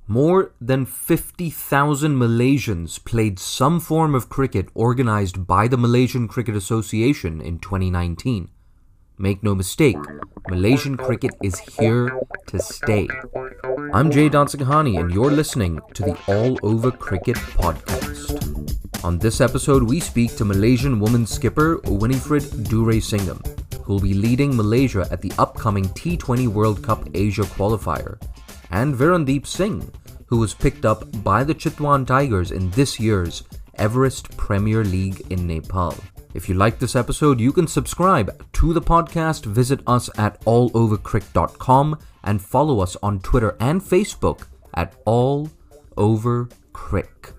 More than 50,000 Malaysians played some form of cricket organised by the Malaysian Cricket Association in 2019. Make no mistake, Malaysian cricket is here to stay. I'm Jay Dansinghani and you're listening to the All Over Cricket podcast. On this episode, we speak to Malaysian women's skipper Winifred Duraisingam, who will be leading Malaysia at the upcoming T20 World Cup Asia qualifier, and Virandeep Singh, who was picked up by the Chitwan Tigers in this year's Everest Premier League in Nepal. If you like this episode, you can subscribe to the podcast, visit us at allovercrick.com, and follow us on Twitter and Facebook at allovercrick.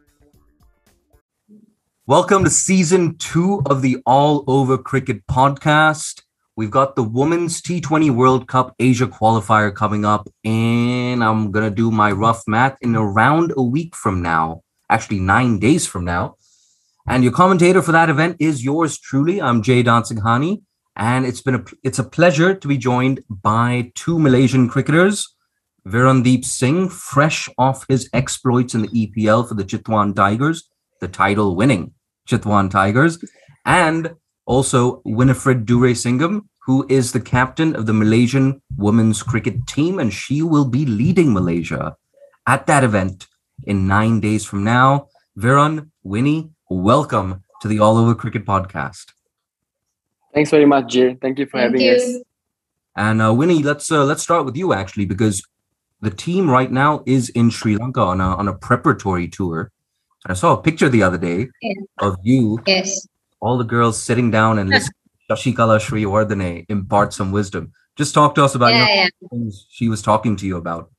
Welcome to Season 2 of the All Over Cricket podcast. We've got the Women's T20 World Cup Asia qualifier coming up, and I'm going to do my rough math in around a week from now, actually 9 days from now. And your commentator for that event is yours truly. I'm Jay Dansinghani, and it's a pleasure to be joined by two Malaysian cricketers, Virandeep Singh, fresh off his exploits in the EPL for the Chitwan Tigers, the title-winning Chitwan Tigers, and also Winifred Duraisingam, who is the captain of the Malaysian women's cricket team, and she will be leading Malaysia at that event in 9 days from now. Viran, Winnie, welcome to the All Over Cricket podcast. Thanks very much, Jay. Thank you for having us. And Winnie, let's start with you actually, because the team right now is in Sri Lanka on a preparatory tour. And I saw a picture the other day of you. Yes. All the girls sitting down and listening to Shashikala Sriwardene impart some wisdom. Just talk to us about things she was talking to you about.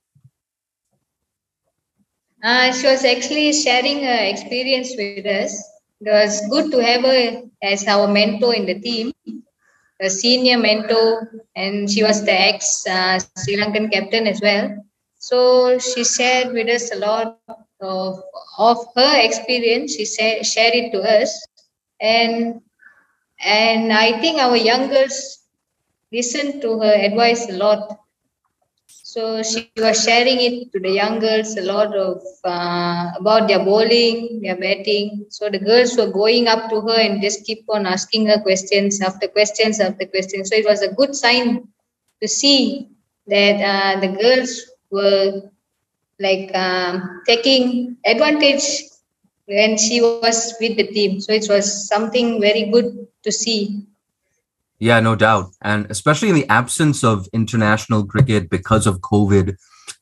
She was actually sharing her experience with us. It was good to have her as our mentor in the team, a senior mentor, and she was the ex-Sri Lankan captain as well. So she shared with us a lot of her experience. She shared it to us. And I think our young girls listened to her advice a lot. So she was sharing it to the young girls a lot of about their bowling, their batting. So the girls were going up to her and just keep on asking her questions after questions after questions. So it was a good sign to see that the girls were taking advantage when she was with the team. So it was something very good to see. Yeah, no doubt. And especially in the absence of international cricket because of COVID,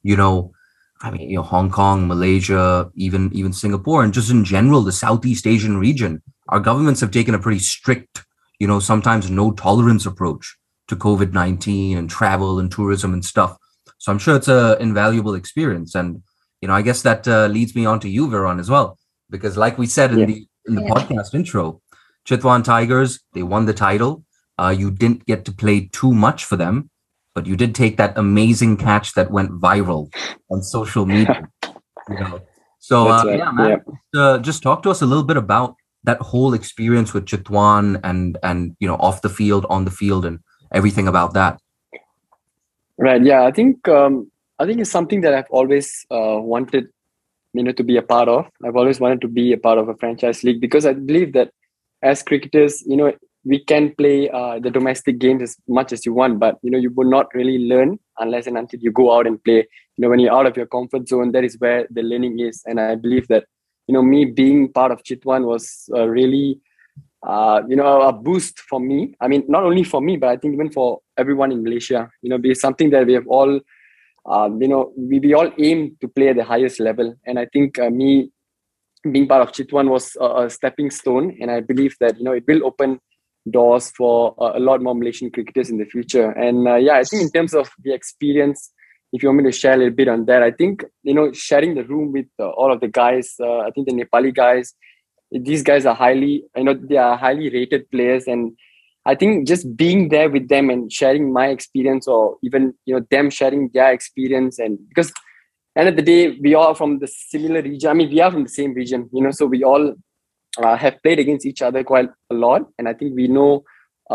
Hong Kong, Malaysia, even Singapore, and just in general, the Southeast Asian region, our governments have taken a pretty strict, sometimes no tolerance approach to COVID-19 and travel and tourism and stuff. So I'm sure it's an invaluable experience. And, I guess that leads me on to you, Viran, as well. Because like we said in the podcast intro, Chitwan Tigers, they won the title. You didn't get to play too much for them, but you did take that amazing catch that went viral on social media. So just talk to us a little bit about that whole experience with Chitwan and off the field, on the field, and everything about that. Right. Yeah. I think it's something that I've always wanted, to be a part of. I've always wanted to be a part of a franchise league because I believe that as cricketers, we can play the domestic games as much as you want, but you will not really learn unless and until you go out and play. When you're out of your comfort zone, that is where the learning is. And I believe that me being part of Chitwan was really a boost for me. I mean, not only for me, but I think even for everyone in Malaysia. Be something that we have all we all aim to play at the highest level. And I think me being part of Chitwan was a stepping stone, and I believe that it will open doors for a lot more Malaysian cricketers in the future. And I think in terms of the experience, if you want me to share a little bit on that, I think sharing the room with all of the guys, I think the Nepali guys, these guys are highly rated players, and I think just being there with them and sharing my experience, or even them sharing their experience, and because end of the day we are from the similar region. I mean, we are from the same region, so we all have played against each other quite a lot, and I think we know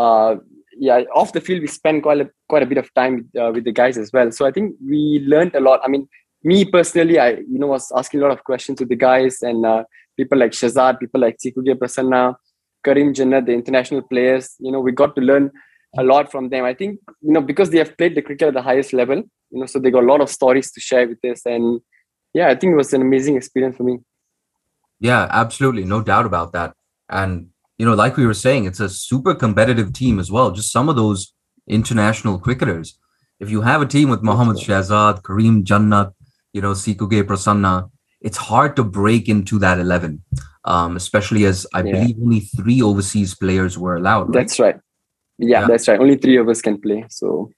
off the field we spend quite a bit of time with the guys as well. So I think we learned a lot. I mean, me personally, I was asking a lot of questions to the guys, and people like Shazad, people like Sikuge Prasanna, Karim Jannat, the international players. We got to learn a lot from them. I think because they have played the cricket at the highest level, so they got a lot of stories to share with us, and yeah, I think it was an amazing experience for me. Yeah, absolutely, no doubt about that. And like we were saying, it's a super competitive team as well. Just some of those international cricketers. If you have a team with Mohammad Shahzad, Kareem Jannat, Sikuge Prasanna, it's hard to break into that 11, especially as I believe only 3 overseas players were allowed. Right? That's right. Yeah, that's right. Only 3 of us can play. So,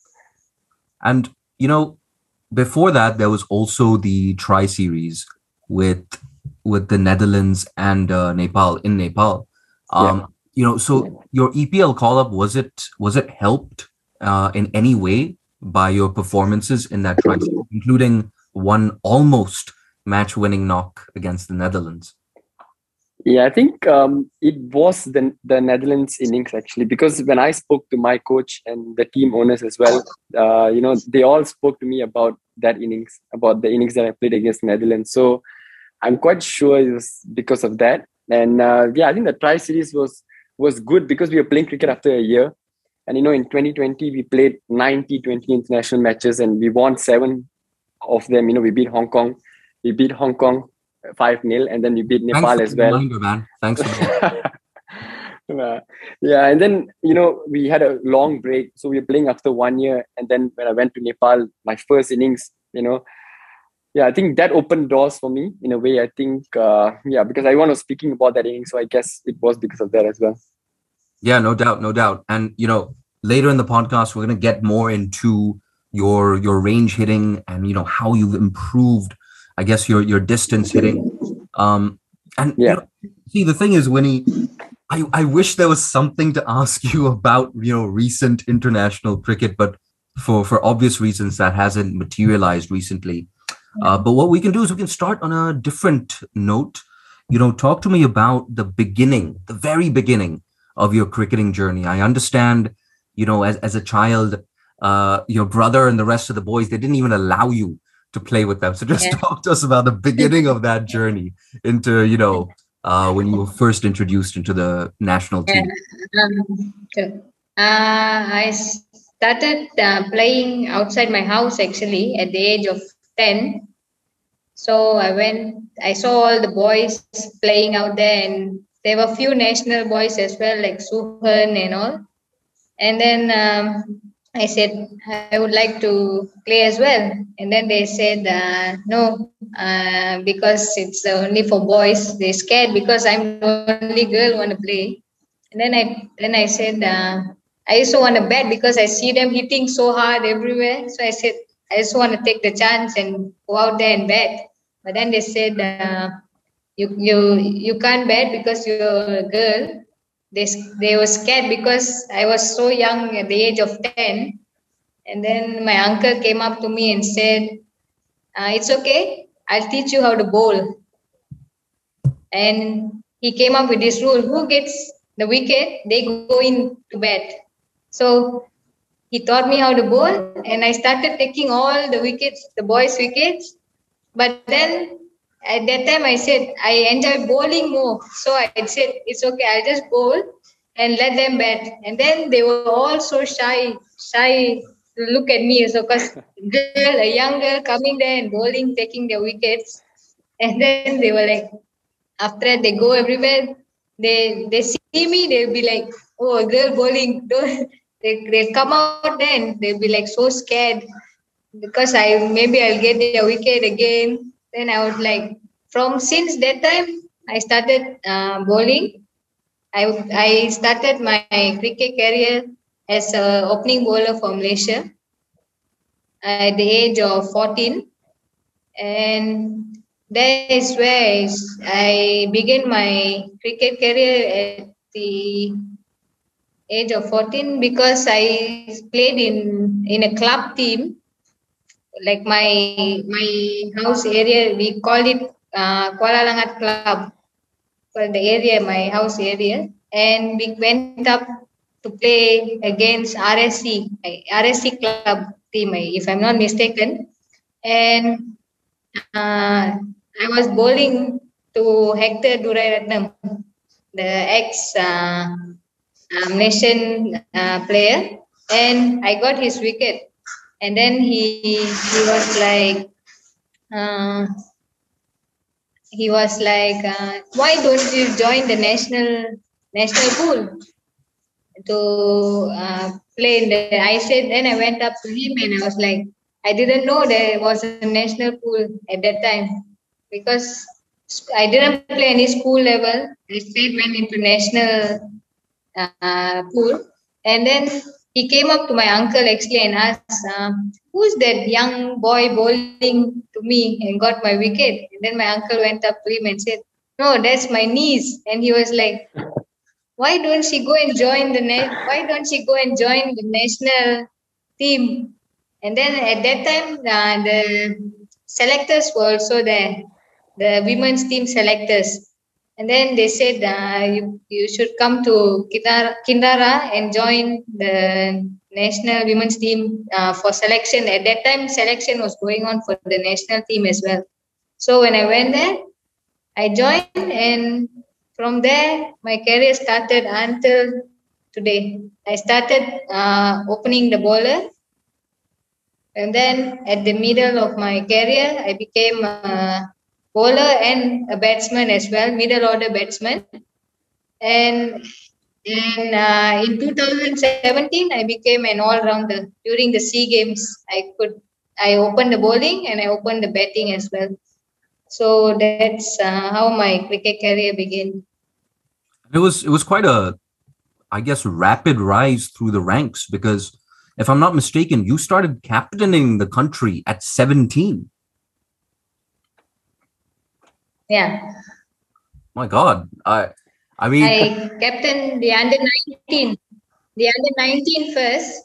and before that, there was also the Tri Series with the Netherlands and Nepal in Nepal. So your EPL call up, was it helped in any way by your performances in that Tri Series, including one almost match-winning knock against the Netherlands? Yeah, I think it was the Netherlands innings actually, because when I spoke to my coach and the team owners as well, they all spoke to me about that innings, about the innings that I played against the Netherlands. So I'm quite sure it was because of that. And I think the Tri Series was good because we were playing cricket after a year. And in 2020 we played 90 T20 international matches and we won 7 of them. We beat Hong Kong. We beat Hong Kong 5-0, and then we beat Nepal as well. Reminder, man. Thanks for that. Yeah, and then we had a long break, so we were playing after 1 year, and then when I went to Nepal, my first innings, I think that opened doors for me in a way. I think because everyone was speaking about that innings, so I guess it was because of that as well. Yeah, no doubt. And later in the podcast, we're going to get more into your range hitting and how you've improved, I guess, your distance hitting. See, the thing is, Winnie, I wish there was something to ask you about, recent international cricket, but for obvious reasons that hasn't materialized recently. But what we can do is we can start on a different note. Talk to me about the very beginning of your cricketing journey. I understand, as a child, your brother and the rest of the boys, they didn't even allow you to play with them. So just talk to us about the beginning of that journey into, when you were first introduced into the national team. I started playing outside my house actually at the age of 10. So I saw all the boys playing out there, and there were few national boys as well, like Suhan and all. And then I said, I would like to play as well. And then they said, no, because it's only for boys. They're scared because I'm the only girl who want to play. And then I said, I also want to bat because I see them hitting so hard everywhere. So I said, I just want to take the chance and go out there and bat. But then they said, you can't bat because you're a girl. They were scared because I was so young at the age of 10. And then my uncle came up to me and said, it's okay, I'll teach you how to bowl. And he came up with this rule: who gets the wicket, they go in to bat. So he taught me how to bowl, and I started taking all the wickets, the boys' wickets. But then at that time I said, I enjoy bowling more. So I said, it's okay, I'll just bowl and let them bat. And then they were all so shy to look at me. So because a young girl coming there and bowling, taking their wickets. And then they were like, after that they go everywhere. They see me, they'll be like, oh, a girl bowling. They'll come out there and they'll be like so scared because I'll get their wicket again. Then I was like, since that time, I started bowling. I started my cricket career as an opening bowler for Malaysia at the age of 14. And that is where I began my cricket career at the age of 14 because I played in a club team. Like my house area, we call it Kuala Langat Club for the area, my house area. And we went up to play against RSC club team, if I'm not mistaken. And I was bowling to Hector Durairatnam, the ex-nation player, and I got his wicket. And then he was like, uh, why don't you join the national pool to play in the? I said, then I went up to him and I was like, I didn't know there was a national pool at that time because I didn't play any school level. I straight went into national pool, and then he came up to my uncle actually and asked, "Who's that young boy bowling to me and got my wicket?" And then my uncle went up to him and said, "No, that's my niece." And he was like, "Why don't she go and join the Why don't she go and join the national team?" And then at that time, the selectors were also there, the women's team selectors. And then they said, you should come to Kindara and join the national women's team for selection. At that time, selection was going on for the national team as well. So when I went there, I joined, and from there, my career started until today. I started opening the bowler, and then at the middle of my career, I became a bowler and a batsman as well, middle order batsman. And in 2017, I became an all-rounder. During the SEA Games, I opened the bowling and I opened the batting as well. So that's how my cricket career began. It was quite a, I guess, rapid rise through the ranks because, if I'm not mistaken, you started captaining the country at 17. Yeah. My God, I mean, I captained the under 19, the under 19 first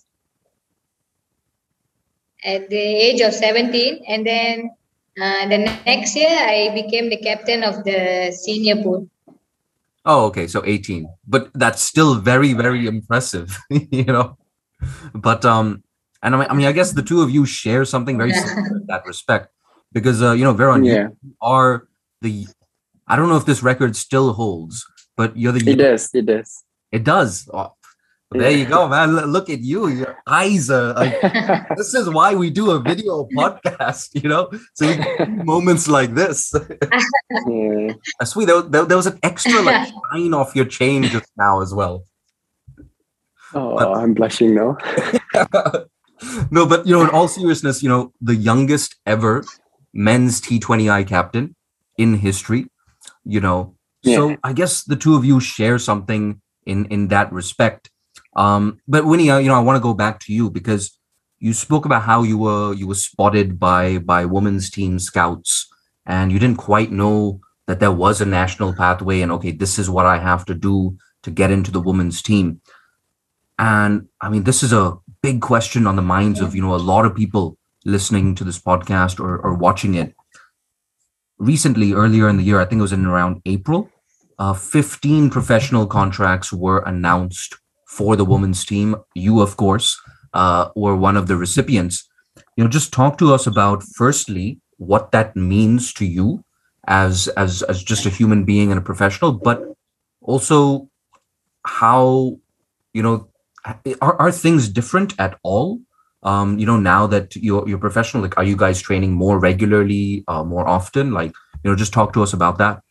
at the age of 17, and then the next year I became the captain of the senior pool. oh, okay, so 18, but that's still very, very impressive, you know. But and I mean, I guess the two of you share something very similar in that respect, because you know, Veron, Yeah, you are the, I don't know if this record still holds, but you're the, it does. It does. it does. Oh, there you go, man. Look at you. Your eyes are like, this is why we do a video podcast, you know, so we can see moments like this. Yeah. Sweet. There was an extra like shine off your chain just now as well. Oh, But I'm blushing now. no, but you know, in all seriousness, you know, the youngest ever men's T20I captain in history, you know. Yeah. So I guess the two of you share something in that respect. But Winnie, you know, I want to go back to you because you spoke about how you were spotted by women's team scouts, and you didn't quite know that there was a national pathway, and okay, this is what I have to do to get into the women's team. And I mean, this is a big question on the minds of, you know, a lot of people listening to this podcast or watching it. Recently, earlier in the year, I think it was in around April, 15 professional contracts were announced for the women's team. You, of course, were one of the recipients. You know, just talk to us about, firstly, what that means to you as just a human being and a professional, but also how, you know, are things different at all? You know, now that you're professional, like, are you guys training more regularly, more often? Like, you know, just talk to us about that.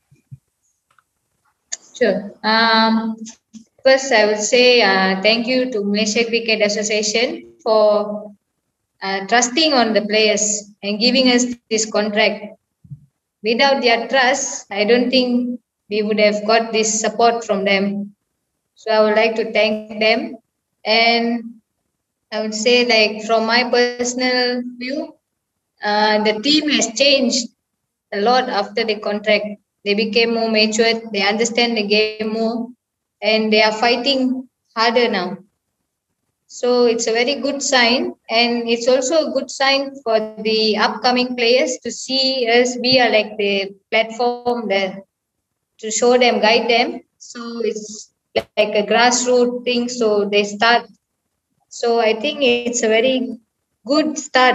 Sure. First, I would say thank you to Malaysia Cricket Association for trusting on the players and giving us this contract. Without their trust, I don't think we would have got this support from them. So I would like to thank them. And I would say, like, from my personal view, the team has changed a lot after the contract. They became more matured, they understand the game more, and they are fighting harder now. So it's a very good sign, and it's also a good sign for the upcoming players to see us. We are like the platform there to show them, guide them. So it's like a grassroots thing. So they start. So I think it's a very good start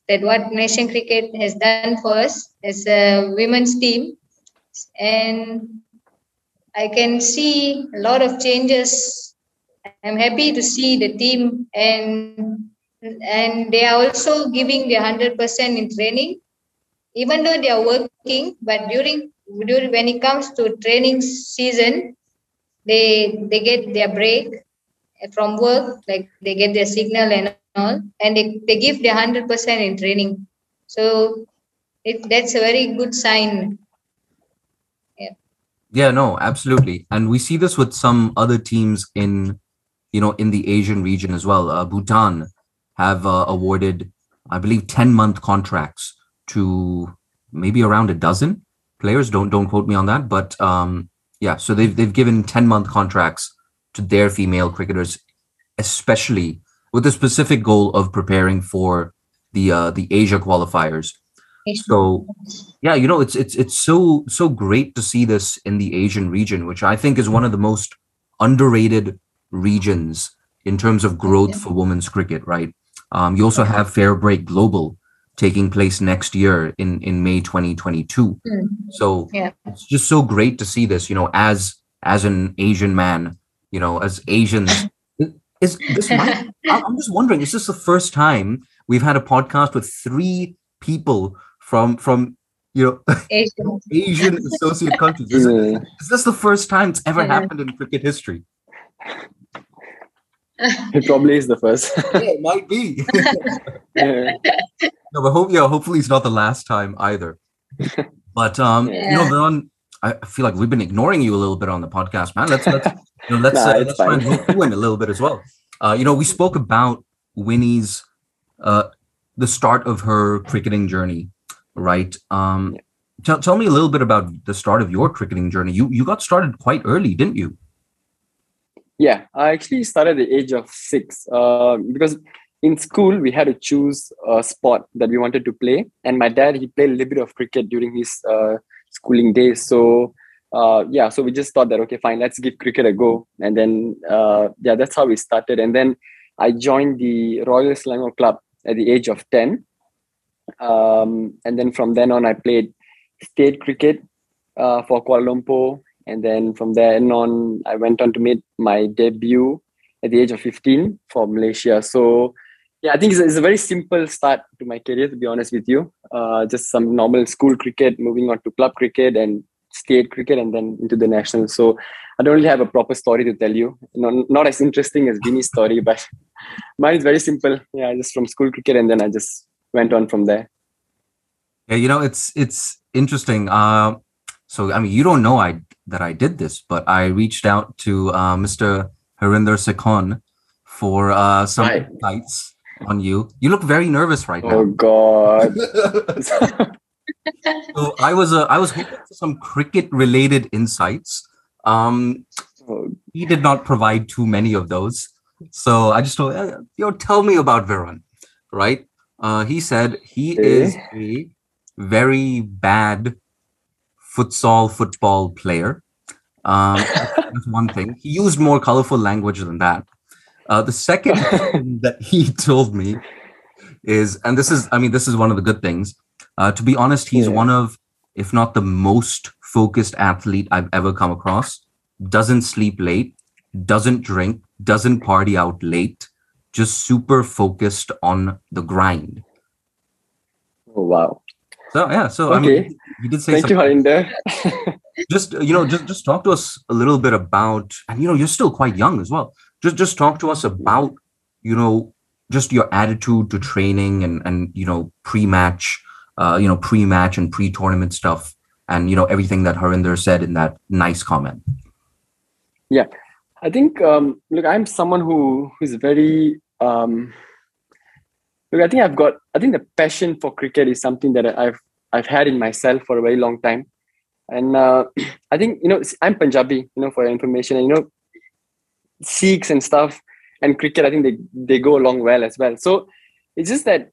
that what Nation Cricket has done for us as a women's team. And I can see a lot of changes. I'm happy to see the team, and they are also giving their 100% in training, even though they are working. But during when it comes to training season, they get their break from work, like they get their signal and all, and they give their 100% in training. So that's a very good sign. Yeah. Yeah, no, absolutely. And we see this with some other teams in, in the Asian region as well. Bhutan have awarded, I believe, 10-month contracts to maybe around a dozen players. Don't quote me on that, but yeah. So they've given 10-month contracts to their female cricketers, especially with the specific goal of preparing for the Asia qualifiers. So yeah, it's so great to see this in the Asian region, which I think is one of the most underrated regions in terms of growth for women's cricket, right? You also have Fair Break Global taking place next year in May 2022. So it's just so great to see this, as an Asian man, as Asians. I'm just wondering, is this the first time we've had a podcast with 3 people from Asian associate countries? Is this the first time it's ever happened in cricket history? It probably is the first. Yeah, it might be. No, but hopefully it's not the last time either. But Viran, I feel like we've been ignoring you a little bit on the podcast, man. Let's try and hook you in a little bit as well. We spoke about Winnie's the start of her cricketing journey, right? Tell me a little bit about the start of your cricketing journey. You got started quite early, didn't you? Yeah, I actually started at the age of 6 because in school we had to choose a sport that we wanted to play, and my dad, he played a little bit of cricket during his schooling days. So so we just thought that, okay, fine, let's give cricket a go. And then that's how we started. And then I joined the Royal Selangor Club at the age of 10. And then from then on, I played state cricket for Kuala Lumpur. And then from then on, I went on to make my debut at the age of 15 for Malaysia. So yeah, I think it's a very simple start to my career, to be honest with you. Just some normal school cricket, moving on to club cricket and state cricket, and then into the national. So I don't really have a proper story to tell you. Not as interesting as Vinny's story, but mine is very simple. Yeah, just from school cricket, and then I just went on from there. Yeah, it's interesting. So I mean, you don't know that I did this, but I reached out to Mr. Harinder Sekhon for some insights on you. You look very nervous right now. Oh God. So I was hoping for some cricket related insights. He did not provide too many of those. So I just told tell me about Viran, right? He said he is a very bad football player. That's one thing. He used more colorful language than that. The second thing that he told me is, and this is one of the good things. To be honest, he's one of, if not the most focused athlete I've ever come across. Doesn't sleep late, doesn't drink, doesn't party out late, just super focused on the grind. Oh, wow. So, yeah. So, okay. I mean, he did say Thank you, Harinder. just talk to us a little bit about, and, you're still quite young as well. Just talk to us about, just your attitude to training and pre-match, pre-match and pre-tournament stuff, and, everything that Harinder said in that nice comment. Yeah, I think, look, I'm someone who is very, look, I think the passion for cricket is something that I've had in myself for a very long time. And I think, I'm Punjabi, for your information, and, Sikhs and stuff and cricket, I think they go along well as well. So it's just that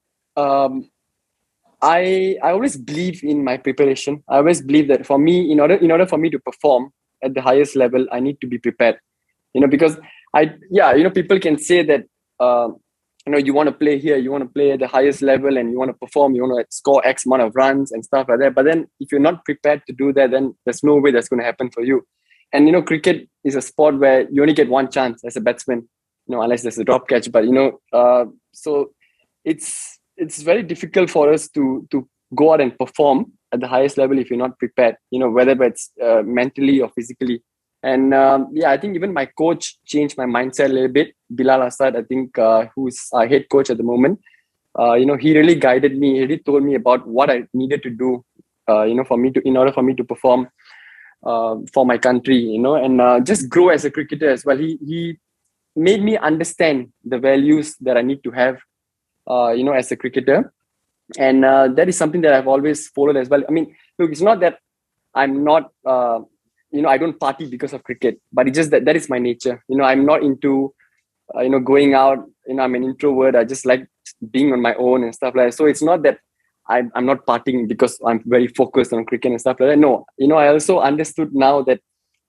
I always believe in my preparation. I always believe that for me, in order for me to perform at the highest level, I need to be prepared. Because people can say that you want to play here, you want to play at the highest level, and you want to perform, you want to score X amount of runs and stuff like that. But then if you're not prepared to do that, then there's no way that's going to happen for you. And cricket is a sport where you only get one chance as a batsman, unless there's a drop catch. But so it's very difficult for us to go out and perform at the highest level if you're not prepared. Whether it's mentally or physically. And I think even my coach changed my mindset a little bit. Bilal Asad, I think, who's our head coach at the moment, he really guided me. He really told me about what I needed to do, in order for me to perform for my country, and just grow as a cricketer as well. He made me understand the values that I need to have, as a cricketer. And that is something that I've always followed as well. I mean, look, it's not that I'm not... I don't party because of cricket, but it's just that is my nature. I'm not into, going out. I'm an introvert. I just like being on my own and stuff like that. So it's not that I'm not partying because I'm very focused on cricket and stuff like that. No, I also understood now that,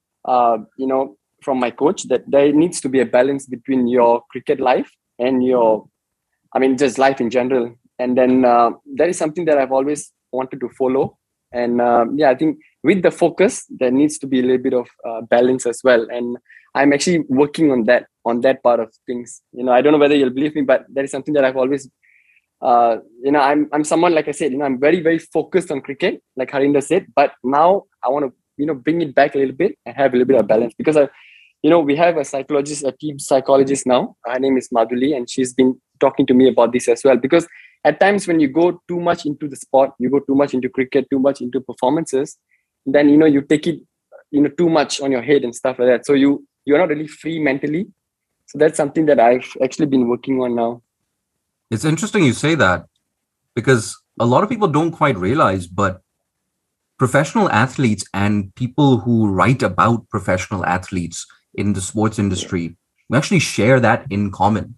from my coach, that there needs to be a balance between your cricket life and just life in general. And then that is something that I've always wanted to follow. And I think with the focus, there needs to be a little bit of balance as well. And I'm actually working on that part of things. I don't know whether you'll believe me, but that is something that I've always, I'm someone, like I said, I'm very, very focused on cricket, like Harinder said, but now I want to, bring it back a little bit and have a little bit of balance, because we have a team psychologist now. Her name is Madhuli, and she's been talking to me about this as well, because at times when you go too much into the sport, you go too much into cricket, too much into performances, then you take it too much on your head and stuff like that. So you're not really free mentally. So that's something that I've actually been working on now. It's interesting you say that, because a lot of people don't quite realize, but professional athletes and people who write about professional athletes in the sports industry, we actually share that in common.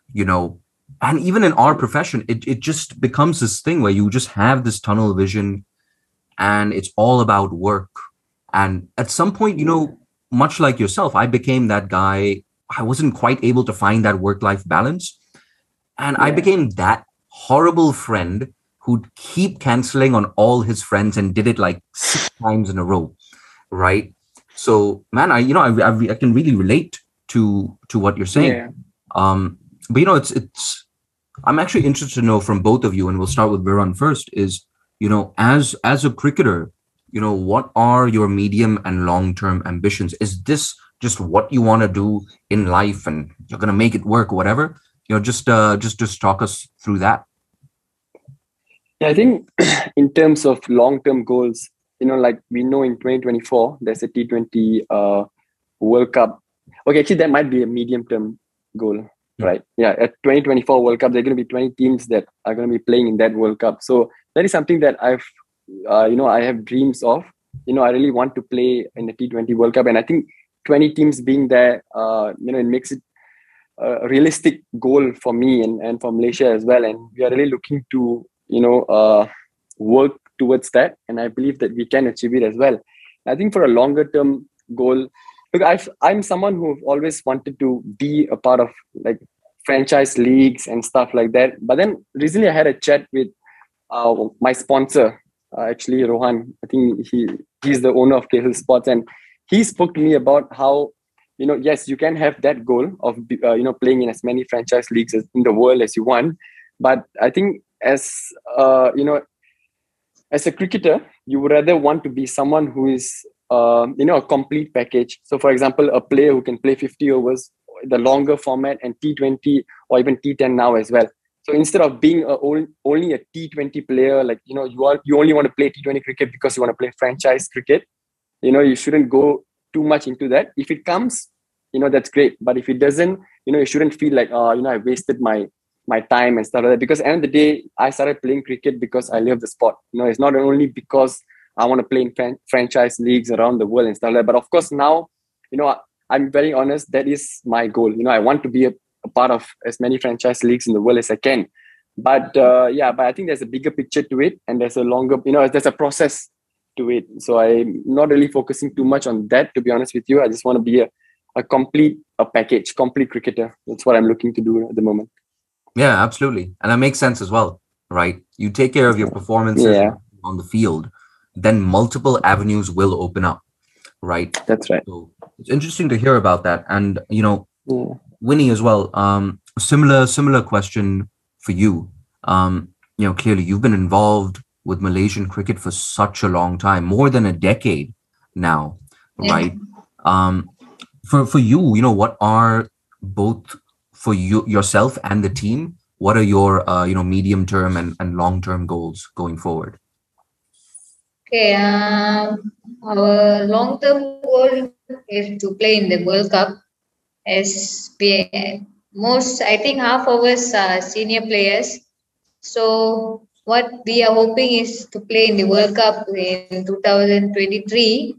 And even in our profession, it just becomes this thing where you just have this tunnel vision and it's all about work. And at some point, much like yourself, I became that guy. I wasn't quite able to find that work-life balance. And I became that horrible friend who'd keep canceling on all his friends and did it like 6 times in a row. Right. So, man, I can really relate to what you're saying. Yeah. But it's I'm actually interested to know from both of you, and we'll start with Viran first, is, as a cricketer, what are your medium and long-term ambitions? Is this just what you want to do in life and you're going to make it work or whatever? Just talk us through that. Yeah, I think in terms of long-term goals, like we know in 2024, there's a T20 World Cup. Okay, actually that might be a medium-term goal. Right. Yeah. At 2024 World Cup, there are going to be 20 teams that are going to be playing in that World Cup. So that is something that I have dreams of. I really want to play in the T20 World Cup. And I think 20 teams being there, it makes it a realistic goal for me and for Malaysia as well. And we are really looking to, work towards that. And I believe that we can achieve it as well. I think for a longer term goal, look, I'm someone who've always wanted to be a part of like franchise leagues and stuff like that. But then recently I had a chat with my sponsor, actually Rohan. I think he's the owner of Cahill Sports, and he spoke to me about how, yes, you can have that goal of playing in as many franchise leagues in the world as you want. But I think as a cricketer, you would rather want to be someone who is a complete package. So, for example, a player who can play 50 overs, the longer format, and T20 or even T10 now as well. So instead of being only a T20 player, like, you only want to play T20 cricket because you want to play franchise cricket, you shouldn't go too much into that. If it comes, that's great. But if it doesn't, you shouldn't feel like, I wasted my time and stuff like that. Because at the end of the day, I started playing cricket because I love the sport. It's not only because I want to play in franchise leagues around the world and stuff like that. But of course, now, I'm very honest, that is my goal. I want to be a part of as many franchise leagues in the world as I can. But but I think there's a bigger picture to it, and there's a longer, there's a process to it. So I'm not really focusing too much on that, to be honest with you. I just want to be a complete package, complete cricketer. That's what I'm looking to do at the moment. Yeah, absolutely. And that makes sense as well, right? You take care of your performances Yeah, on the field, then multiple avenues will open up, right? that's right. So it's interesting to hear about that. And, Yeah. Winnie as well, similar question for you. Clearly you've been involved with Malaysian cricket for such a long time, more than a decade now, Yeah. right? Um, for you, what are both for you yourself and the team? What are your medium term and long term goals going forward? Okay. Our long-term goal is to play in the World Cup. As most, I think half of us are senior players. So what we are hoping is to play in the World Cup in 2023.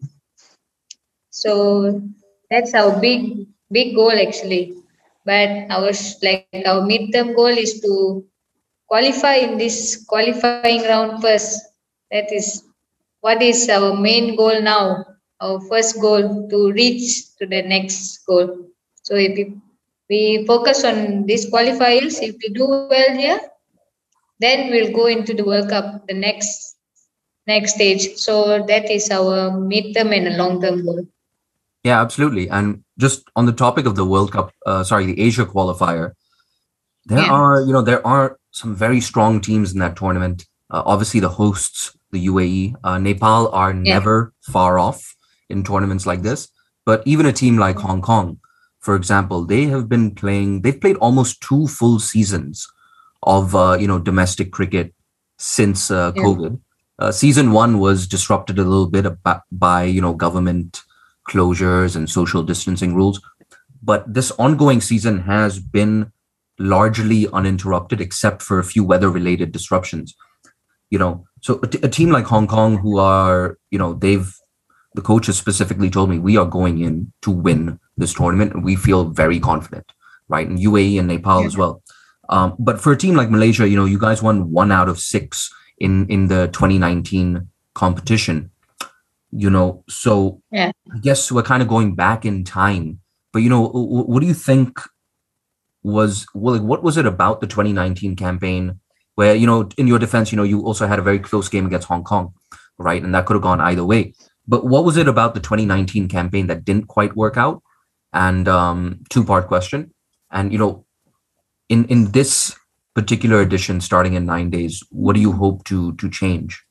So that's our big goal actually. But our midterm goal is to qualify in this qualifying round first. That is what is our main goal now. Our first goal to reach to the next goal. So if we focus on these qualifiers, if we do well here, then we'll go into the World Cup, the next stage. So that is our midterm and long term goal. Yeah, absolutely. And just on the topic of the World Cup, the Asia qualifier, Yeah. there are some very strong teams in that tournament. Obviously, the hosts, the UAE, Nepal are Yeah. never far off in tournaments like this. But even a team like Hong Kong, for example, they've played almost 2 full seasons of domestic cricket since Yeah. COVID. Season one was disrupted a little bit by government closures and social distancing rules, but this ongoing season has been largely uninterrupted, except for a few weather-related disruptions. So a team like Hong Kong, who are the coach has specifically told me we are going in to win this tournament, and we feel very confident, right? And UAE and Nepal as well. But for a team like Malaysia, you guys won 1 out of 6 in the 2019 competition. So Yeah. I guess we're kind of going back in time. But what do you think what was it about the 2019 campaign where in your defense, you also had a very close game against Hong Kong, right? And that could have gone either way. But what was it about the 2019 campaign that didn't quite work out? And two-part question. And in this particular edition, starting in 9 days, what do you hope to change?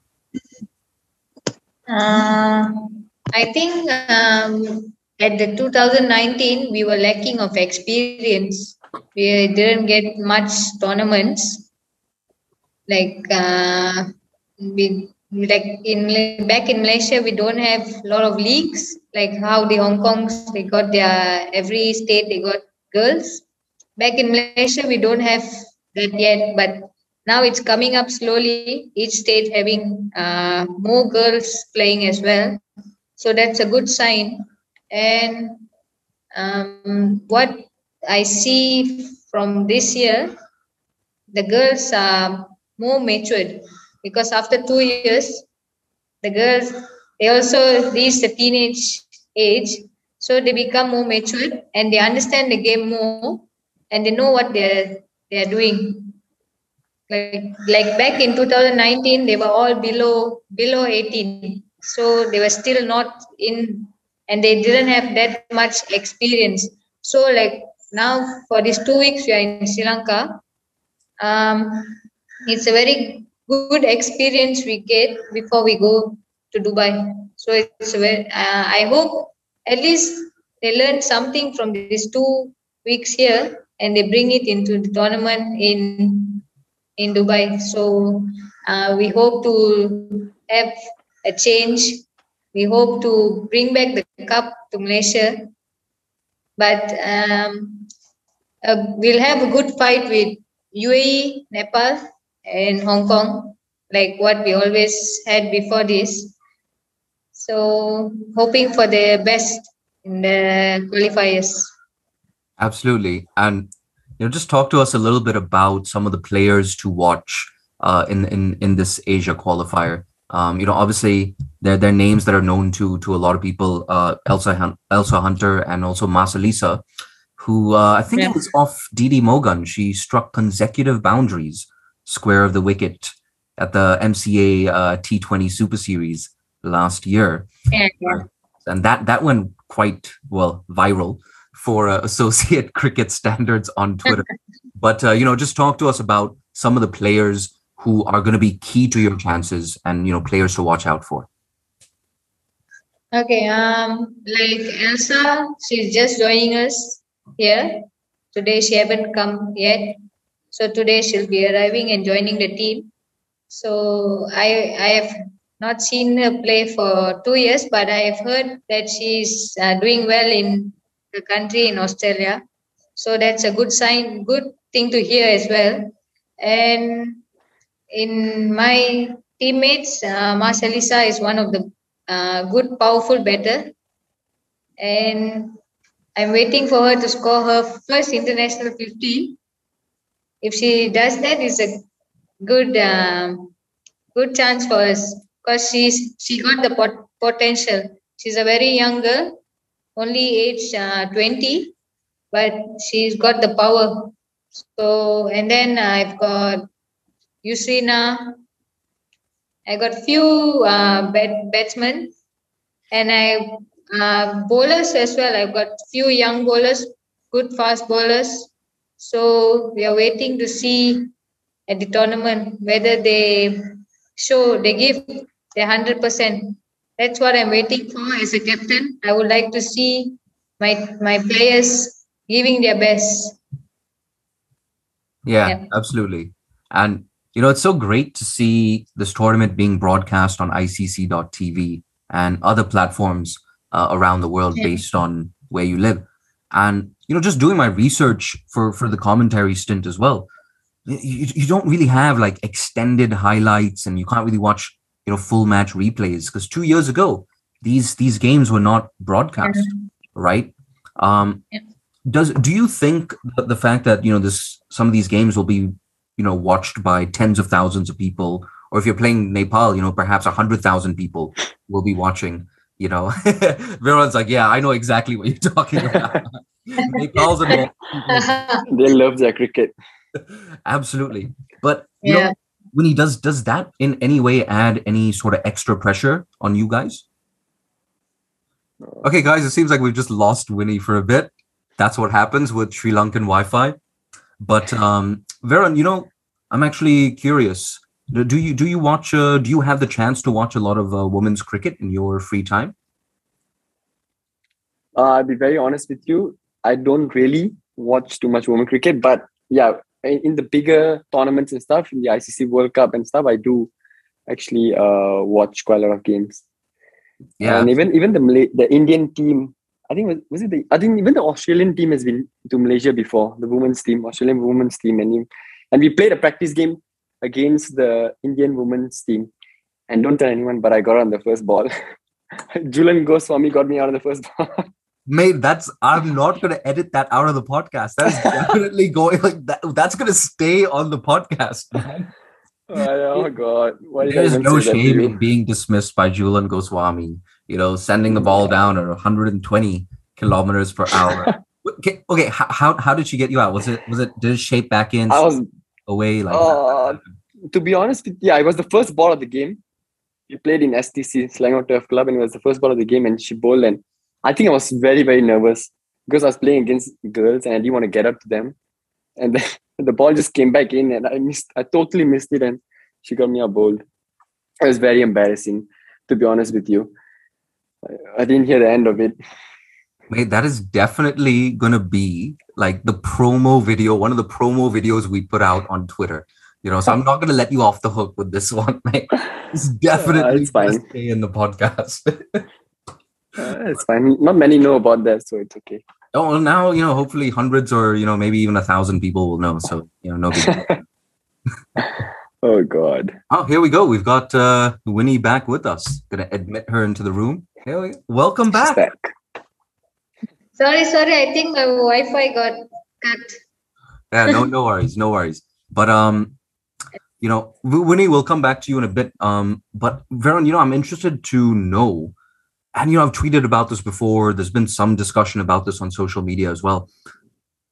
I think at the 2019 we were lacking of experience. We didn't get much tournaments. Like back in Malaysia, we don't have a lot of leagues. Like how the Hong Kongs, they got every state they got girls. Back in Malaysia, we don't have that yet, but now it's coming up slowly. Each state having more girls playing as well, so that's a good sign. And what I see from this year, the girls are more matured because after 2 years, the girls they also reach the teenage age, so they become more matured and they understand the game more and they know what they're doing. Like back in 2019, they were all below 18, so they were still not in, and they didn't have that much experience. So like now for these 2 weeks we are in Sri Lanka. It's a very good experience we get before we go to Dubai. So it's very. I hope at least they learn something from these 2 weeks here, and they bring it into the tournament in Dubai. So we hope to have a change. We hope to bring back the cup to Malaysia, but we'll have a good fight with UAE, Nepal, and Hong Kong, like what we always had before this. So hoping for the best in the qualifiers. Absolutely. And just talk to us a little bit about some of the players to watch in this Asia qualifier. Obviously they're names that are known to a lot of people. Elsa Hunter and also Marcelisa, who I think it was off Didi Mogan. She struck consecutive boundaries square of the wicket at the MCA T20 Super Series last year. Yeah. And that went quite viral for associate cricket standards on Twitter. But just talk to us about some of the players who are going to be key to your chances and players to watch out for. Okay, like Elsa, she's just joining us here. Today she haven't come yet. So today she'll be arriving and joining the team. So I have not seen her play for 2 years, but I have heard that she's doing well in the country in Australia. So that's a good sign, good thing to hear as well. And in my teammates, Marcelisa is one of the good, powerful batter. And I'm waiting for her to score her first international 50. If she does that, it's a good good chance for us because she got the potential. She's a very young girl, only age 20, but she's got the power. So, and then I've got Yusrina. I got few batsmen, and I bowlers as well. I've got few young bowlers, good fast bowlers. So we are waiting to see at the tournament whether they give their 100%. That's what I'm waiting for as a captain. I would like to see my players giving their best. Yeah, absolutely. And it's so great to see this tournament being broadcast on ICC.tv and other platforms around the world based on where you live. And just doing my research for the commentary stint as well, you don't really have like extended highlights, and you can't really watch full match replays because 2 years ago these games were not broadcast, right? Do you think the fact that some of these games will be watched by tens of thousands of people, or if you're playing Nepal, perhaps 100,000 people will be watching? Everyone's like, yeah, I know exactly what you're talking about. Nepal's they love their cricket. Absolutely. But Winnie, does that in any way add any sort of extra pressure on you guys? Okay, guys, it seems like we've just lost Winnie for a bit. That's what happens with Sri Lankan Wi-Fi. But Veron, I'm actually curious. Do you watch? Do you have the chance to watch a lot of women's cricket in your free time? I'll be very honest with you. I don't really watch too much women cricket, but yeah, in the bigger tournaments and stuff, in the ICC World Cup and stuff, I do actually watch quite a lot of games. Yeah, and even the Indian team. I think I think even the Australian team has been to Malaysia before. The women's team, Australian women's team, and we played a practice game against the Indian women's team. And don't tell anyone, but I got on the first ball. Julian Goswami got me out of the first ball. Mate, I'm not going to edit that out of the podcast. That is definitely going like that. That's going to stay on the podcast, man. Oh God! There's no shame in being dismissed by Julian Goswami. Sending the ball down at 120 kilometers per hour. Okay. How did she get you out? Was it did it shape back in? I was away like. To be honest, it was the first ball of the game. We played in STC Selangor Turf Club, and it was the first ball of the game, and she bowled, and I think I was very, very nervous because I was playing against girls and I didn't want to get up to them. And then the ball just came back in and I totally missed it, and she got me out bowled. It was very embarrassing, to be honest with you. I didn't hear the end of it. Mate, that is definitely going to be like the promo video, one of the promo videos we put out on Twitter. So I'm not going to let you off the hook with this one, mate. It's definitely it's fine. Stay in the podcast. It's fine. Not many know about that, so it's okay. Oh, now, hopefully hundreds or, maybe even 1,000 people will know. So, no big deal. Oh, God. Oh, here we go. We've got Winnie back with us. Going to admit her into the room. Hey, welcome back. Sorry. I think my Wi-Fi got cut. Yeah, no worries. But, Winnie, we'll come back to you in a bit. But Veron, I'm interested to know, and I've tweeted about this before. There's been some discussion about this on social media as well.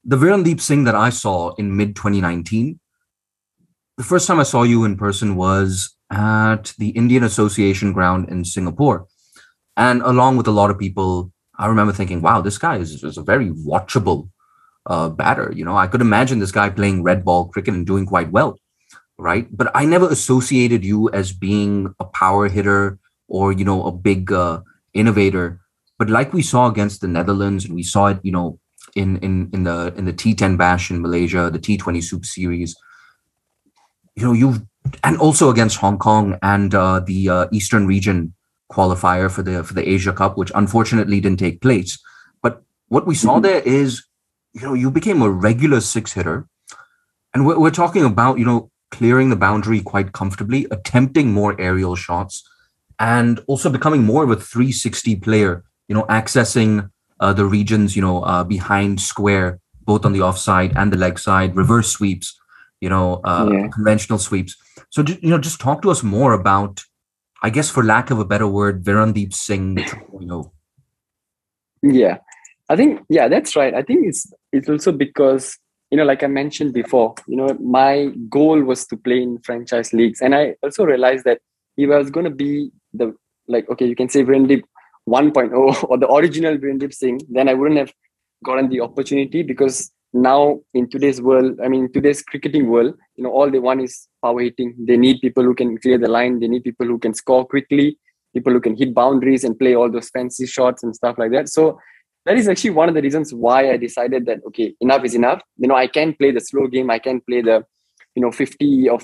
the Virendeep Singh that I saw in mid 2019, the first time I saw you in person was at the Indian Association ground in Singapore. And along with a lot of people, I remember thinking, wow, this guy is a very watchable batter. You know, I could imagine this guy playing red ball cricket and doing quite well, right? But I never associated you as being a power hitter or, you know, a big innovator. But like we saw against the Netherlands, and we saw it, you know, in the T10 Bash in Malaysia, the T20 Super Series, you know, and also against Hong Kong and the Eastern Region qualifier for the Asia Cup, which unfortunately didn't take place. But what we saw there is, you know, you became a regular six hitter, and we're talking about, you know, clearing the boundary quite comfortably, attempting more aerial shots, and also becoming more of a 360 player. You know, accessing the regions, you know, behind square, both on the offside and the leg side, reverse sweeps, you know, conventional sweeps. So, you know, just talk to us more about, I guess, for lack of a better word, Virendeep Singh 2.0. Yeah, I think, yeah, that's right. I think it's also because, you know, like I mentioned before, you know, my goal was to play in franchise leagues. And I also realized that if I was going to be okay, you can say Virendeep 1.0 or the original Virendeep Singh, then I wouldn't have gotten the opportunity, because now in today's world, I mean, today's cricketing world, you know, all they want is power hitting. They need people who can clear the line. They need people who can score quickly, people who can hit boundaries and play all those fancy shots and stuff like that. So that is actually one of the reasons why I decided that, okay, enough is enough. You know, I can play the slow game. I can play the, you know, 50 runs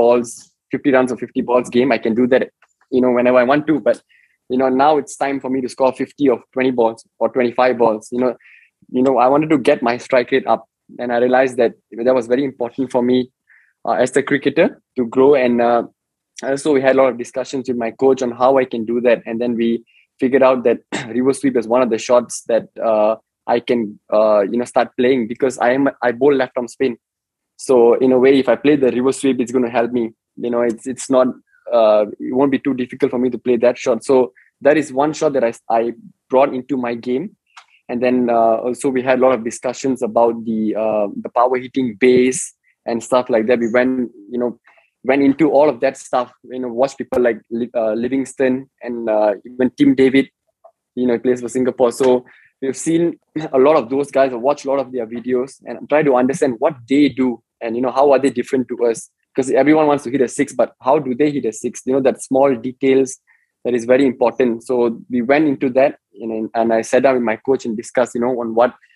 or 50 balls game. I can do that, you know, whenever I want to. But, you know, now it's time for me to score 50 or 20 balls or 25 balls. You know, I wanted to get my strike rate up. And I realized that that was very important for me as a cricketer to grow. And also we had a lot of discussions with my coach on how I can do that. And then we figured out that reverse sweep is one of the shots that I can, you know, start playing, because I bowl left arm spin. So in a way, if I play the reverse sweep, it's going to help me. You know, it's not, it won't be too difficult for me to play that shot. So that is one shot that I brought into my game. And then also we had a lot of discussions about the power hitting base and stuff like that. We went into all of that stuff, you know, watch people like Livingston and even Tim David, you know, he plays for Singapore. So we've seen a lot of those guys, watch a lot of their videos and try to understand what they do and, you know, how are they different to us? Because everyone wants to hit a six, but how do they hit a six? You know, that small details that is very important. So we went into that, you know, and I sat down with my coach and discussed, you know, on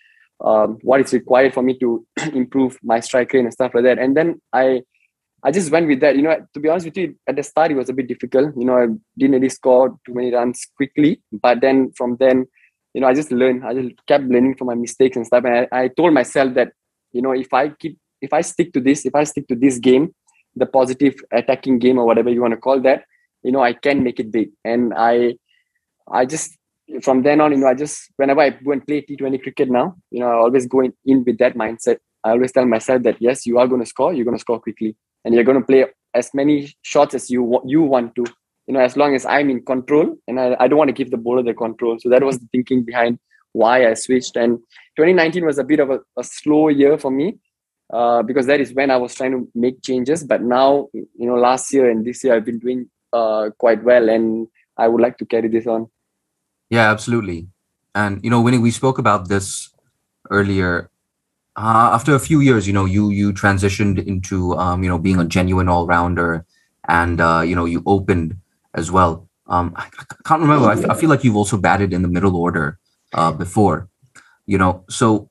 what is required for me to improve my strike rate and stuff like that. And then I just went with that. You know, to be honest with you, at the start it was a bit difficult. You know, I didn't really score too many runs quickly, but then from then, you know, I just learned. I just kept learning from my mistakes and stuff. And I told myself that, you know, if I stick to this game, the positive attacking game or whatever you want to call that, you know, I can make it big. And I just, from then on, you know, I just, whenever I go and play T20 cricket now, you know, I always go in with that mindset. I always tell myself that, yes, you are going to score, you're going to score quickly. And you're going to play as many shots as you want to, you know, as long as I'm in control, and I don't want to give the bowler the control. So that was the thinking behind why I switched. And 2019 was a bit of a slow year for me, because that is when I was trying to make changes. But now, you know, last year and this year, I've been doing quite well, and I would like to carry this on. Yeah, absolutely. And, you know, Winnie, we spoke about this earlier. After a few years, you know, you transitioned into, you know, being a genuine all-rounder, and, you know, you opened as well. I can't remember. I feel like you've also batted in the middle order before, you know. So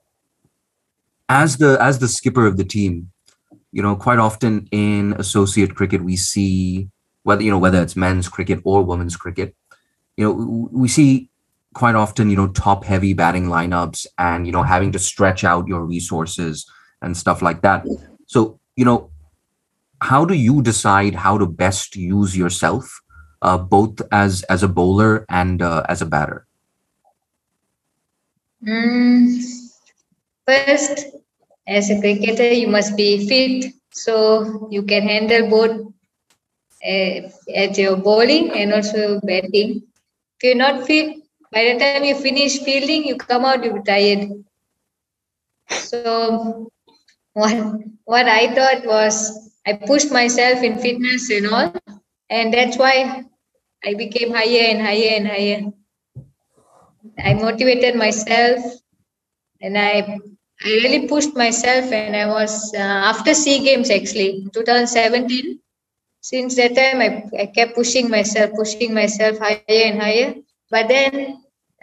as the skipper of the team, you know, quite often in associate cricket, we see whether it's men's cricket or women's cricket, you know, we see quite often, you know, top heavy batting lineups and, you know, having to stretch out your resources and stuff like that. So, you know, how do you decide how to best use yourself, both as a bowler and as a batter? First, as a cricketer, you must be fit, so you can handle both at your bowling and also batting. If you're not fit, by the time you finish fielding, you come out, you're tired. So what I thought was I pushed myself in fitness and all, and that's why I became higher and higher and higher. I motivated myself, and I really pushed myself, and I was after SEA Games actually 2017. Since that time, I kept pushing myself higher and higher. But then,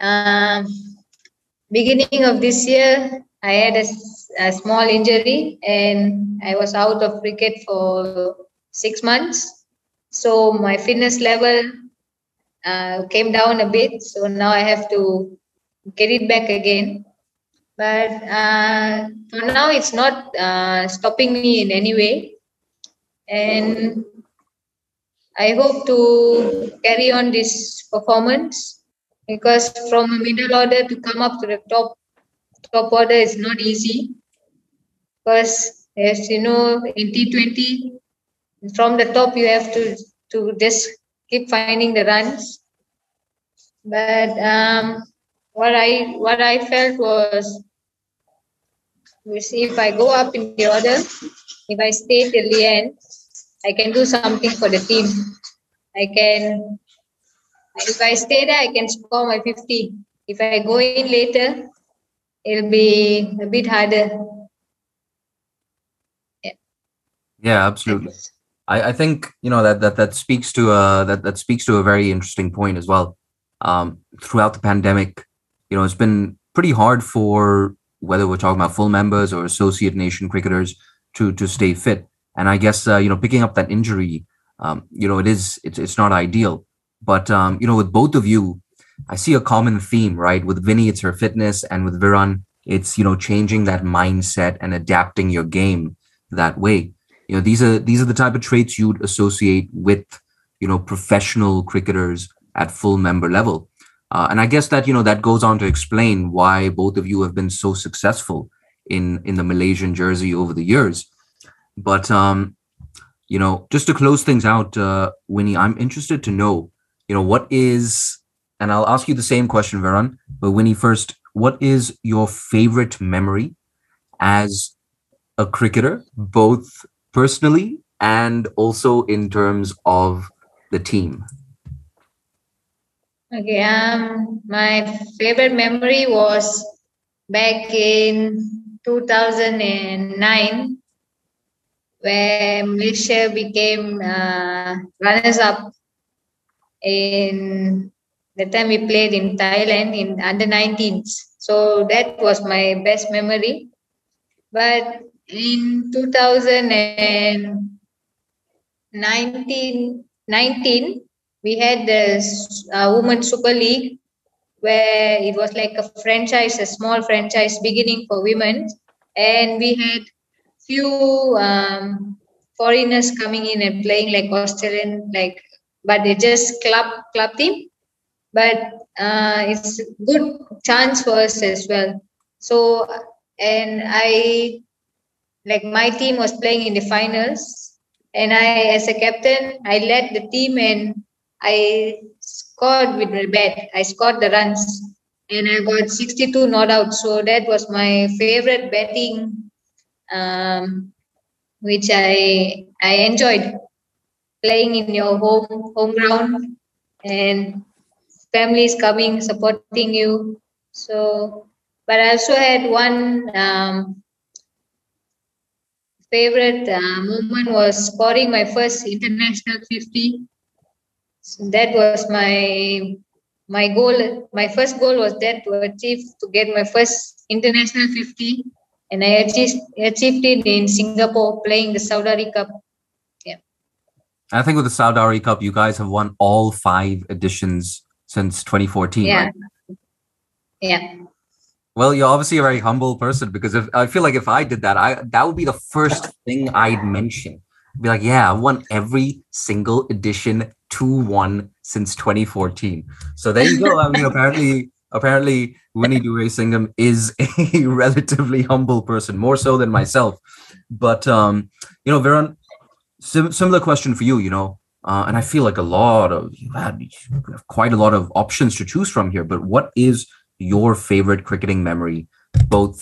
beginning of this year, I had a small injury, and I was out of cricket for 6 months. So my fitness level came down a bit. So now I have to get it back again. But for now, it's not stopping me in any way. And I hope to carry on this performance because from a middle order to come up to the top order is not easy. Because as you know, in T20, from the top you have to just keep finding the runs. But what I felt was, if I go up in the order, if I stay till the end, I can do something for the team. If I stay there, I can score my 50. If I go in later, it'll be a bit harder. Yeah, absolutely. I think that speaks to that speaks to a very interesting point as well. Throughout the pandemic, it's been pretty hard for whether we're talking about full members or associate nation cricketers to stay fit. And I guess picking up that injury, it's not ideal. But with both of you, I see a common theme, right? With Vinny, it's her fitness, and with Viran, it's changing that mindset and adapting your game that way. These are the type of traits you'd associate with professional cricketers at full member level. And I guess that that goes on to explain why both of you have been so successful in the Malaysian jersey over the years. But just to close things out, Winnie, I'm interested to know, what is, and I'll ask you the same question, Viran, but Winnie first, what is your favorite memory as a cricketer, both personally and also in terms of the team? Okay, my favorite memory was back in 2009, where Malaysia became runners-up in the time we played in Thailand in under 19s. So that was my best memory. But in 2019, we had the Women's Super League, where it was like a small franchise beginning for women. And we had few foreigners coming in and playing like Australian, but they just club team. But it's a good chance for us as well. So, and my team was playing in the finals, and as a captain, I led the team, and I scored with my bat. I scored the runs, and I got 62 not out. So that was my favorite batting, which I enjoyed playing in your home ground, and families coming supporting you. So, but I also had one favorite moment was scoring my first international 50. So that was my goal. My first goal was that to get my first international 50, and I achieved it in Singapore playing the Saudari Cup. Yeah. I think with the Saudari Cup, you guys have won all 5 editions since 2014. Yeah. Right? Yeah. Well, you're obviously a very humble person, because I feel like if I did that, that would be the first thing I'd mention. Be like, yeah, I won every single edition 2-1 since 2014. So there you go. I mean, apparently Winnie Duraisingam is a relatively humble person, more so than myself. But Viran, similar question for you. And I feel like you have quite a lot of options to choose from here. But what is your favorite cricketing memory, both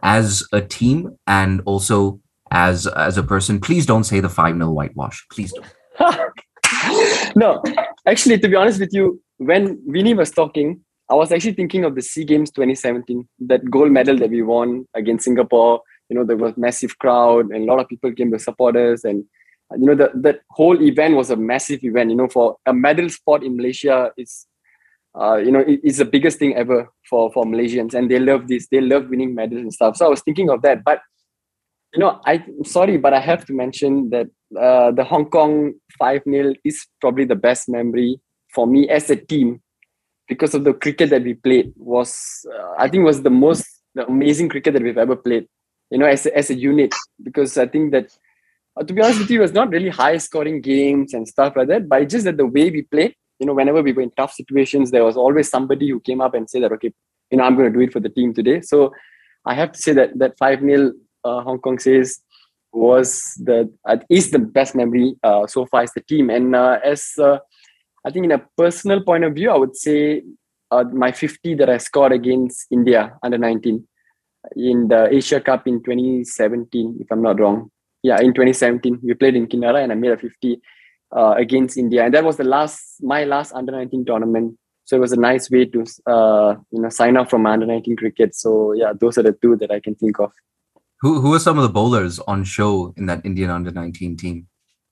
as a team and also as a person? Please don't say the 5-0 whitewash. Please don't. No, actually, to be honest with you, when Vinny was talking, I was actually thinking of the SEA Games 2017, that gold medal that we won against Singapore. There was massive crowd and a lot of people came to support us. And, that whole event was a massive event. For a medal sport in Malaysia, it's the biggest thing ever for Malaysians. And they love this. They love winning medals and stuff. So I was thinking of that. But, I'm sorry, but I have to mention that the Hong Kong 5-0 is probably the best memory for me as a team, because of the cricket that we played. I think was the amazing cricket that we've ever played, as a unit. Because I think that, to be honest with you, it was not really high scoring games and stuff like that, but it's just that the way we played, whenever we were in tough situations, there was always somebody who came up and said that, okay, I'm going to do it for the team today. So I have to say that 5-0 Hong Kong says is the best memory so far as the team. And I think in a personal point of view, I would say my 50 that I scored against India under 19 in the Asia Cup in 2017, if I'm not wrong. Yeah, in 2017, we played in Kinara and I made a 50 against India. And that was my last under 19 tournament. So it was a nice way to sign up from under 19 cricket. So yeah, those are the two that I can think of. Who are some of the bowlers on show in that Indian under 19 team?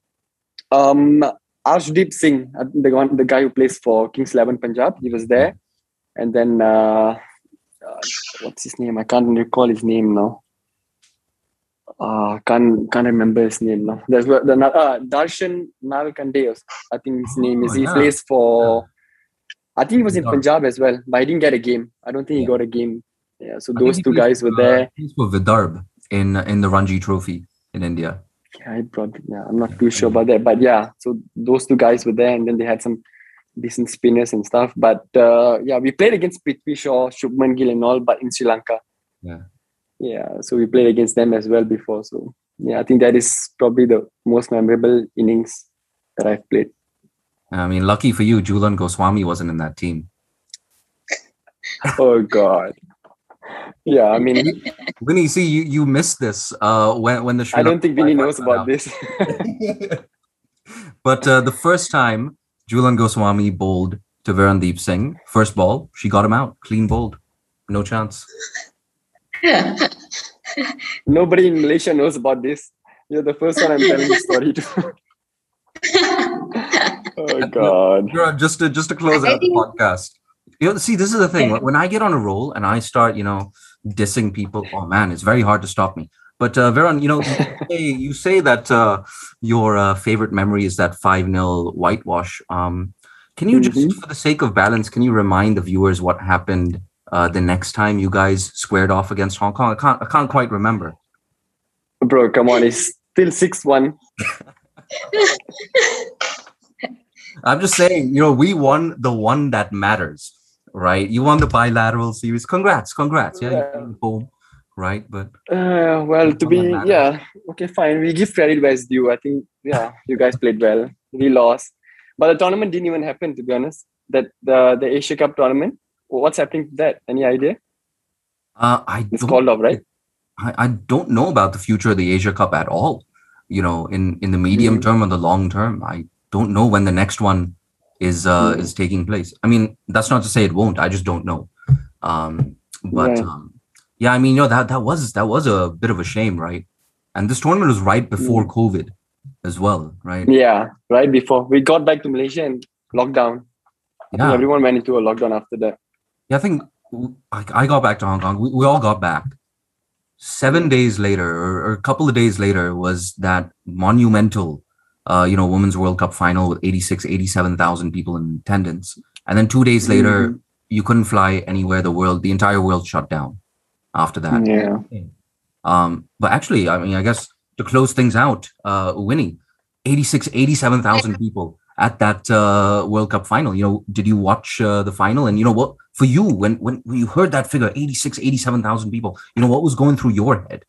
Arshdeep Singh, the guy who plays for Kings 11 Punjab, he was there. And then what's his name? I can't recall his name now. Can't remember his name now. There's Darshan Nalkande, I think his name is. He plays for. I think he was in Punjab as well, but I didn't get a game. I don't think he got a game. Yeah, so those two guys were there. He's for Vidarbh in the Ranji Trophy in India. Yeah, I'm not too sure about that, but yeah, so those two guys were there, and then they had some decent spinners and stuff. But we played against Prithvi Shaw, Shubman Gill and all, but in Sri Lanka. Yeah, so we played against them as well before. So yeah, I think that is probably the most memorable innings that I've played. I mean, lucky for you, Jhulan Goswami wasn't in that team. Oh God. Yeah, I mean, Vinny, see, you missed this when the Sri I don't think Vinny knows about this. But the first time Jhulan Goswami bowled to Verandeep Singh, first ball, she got him out, clean bowled, no chance. Nobody in Malaysia knows about this. You're the first one I'm telling the story to. Oh God! Just to close out the podcast. See, this is the thing. When I get on a roll and I start, dissing people, oh man, it's very hard to stop me. But Veran, you say that your favorite memory is that 5-0 whitewash. Can you just, for the sake of balance, can you remind the viewers what happened the next time you guys squared off against Hong Kong? I can't quite remember. Bro, come on, it's still 6-1. I'm just saying, we won the one that matters, right? You won the bilateral series. Congrats. Yeah. Home, right? But okay, fine. We give credit where it's due. I think, you guys played well. We lost, but the tournament didn't even happen. To be honest, that the Asia Cup tournament. What's happening to that? Any idea? It's called off, right? I don't know about the future of the Asia Cup at all. In the medium term or the long term, I don't know when the next one is taking place. I mean, that's not to say it won't. I just don't know. I mean, that was a bit of a shame, right? And this tournament was right before COVID as well, right? Yeah, right before we got back to Malaysia and lockdown. I think everyone went into a lockdown after that. Yeah, I think I got back to Hong Kong. We all got back. 7 days later, or a couple of days later, was that monumental Women's World Cup final with 87,000 people in attendance. And then 2 days later, you couldn't fly anywhere. The entire world shut down after that. Yeah. But actually, I mean, I guess to close things out, Winnie, 87,000 people at that World Cup final. Did you watch the final? And what, for you, when you heard that figure, 87,000 people, what was going through your head?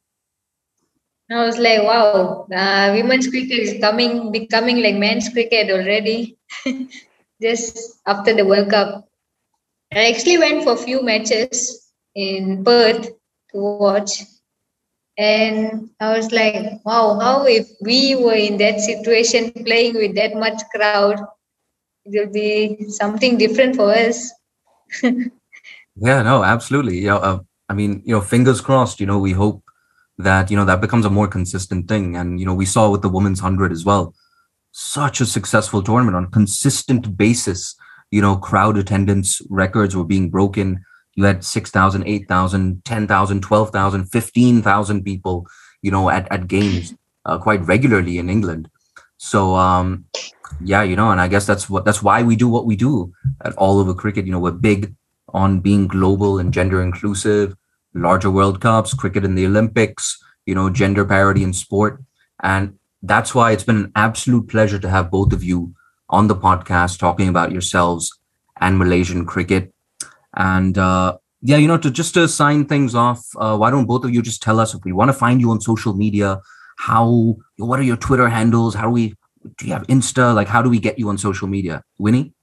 I was like, wow, women's cricket is becoming like men's cricket already. Just after the World Cup. I actually went for a few matches in Perth to watch. And I was like, wow, how if we were in that situation playing with that much crowd, it will be something different for us. Yeah, no, absolutely. I mean, fingers crossed, we hope that, that becomes a more consistent thing. And, we saw with the women's 100 as well, such a successful tournament on a consistent basis. Crowd attendance records were being broken. You had 6,000, 8,000, 10,000, 12,000, 15,000 people, at games quite regularly in England. So, yeah, and I guess that's why we do what we do at All Over Cricket. We're big on being global and gender inclusive, larger World Cups, cricket in the Olympics, gender parity in sport. And that's why it's been an absolute pleasure to have both of you on the podcast talking about yourselves and Malaysian cricket. And yeah, to sign things off, why don't both of you just tell us if we want to find you on social media, what are your Twitter handles? Do you have Insta? Like, how do we get you on social media? Winnie?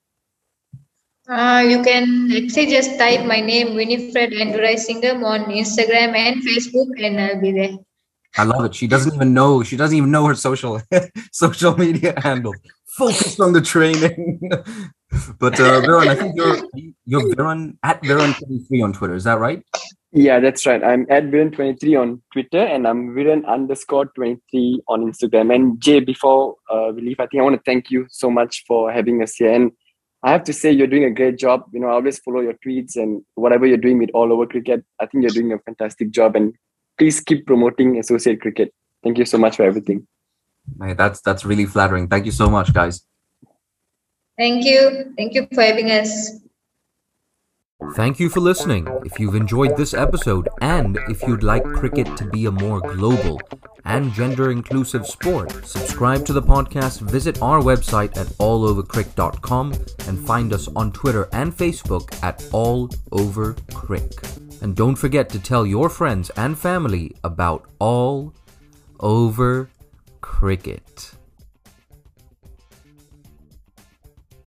You can actually just type my name, Winifred Anduraisingam, on Instagram and Facebook, and I'll be there. I love it. She doesn't even know her social media handle. Focused on the training. But Viren, I think you're Viren at Viren23 on Twitter. Is that right? Yeah, that's right. I'm at Viren23 on Twitter, and I'm Viren_23 on Instagram. And Jay, before we leave, I think I want to thank you so much for having us here. And I have to say, you're doing a great job. I always follow your tweets and whatever you're doing with All Over Cricket. I think you're doing a fantastic job, and please keep promoting associate cricket. Thank you so much for everything. Hey, that's really flattering. Thank you so much, guys. Thank you. Thank you for having us. Thank you for listening. If you've enjoyed this episode and if you'd like cricket to be a more global and gender-inclusive sport, subscribe to the podcast, visit our website at allovercrick.com and find us on Twitter and Facebook at allovercrick. And don't forget to tell your friends and family about All Over Cricket.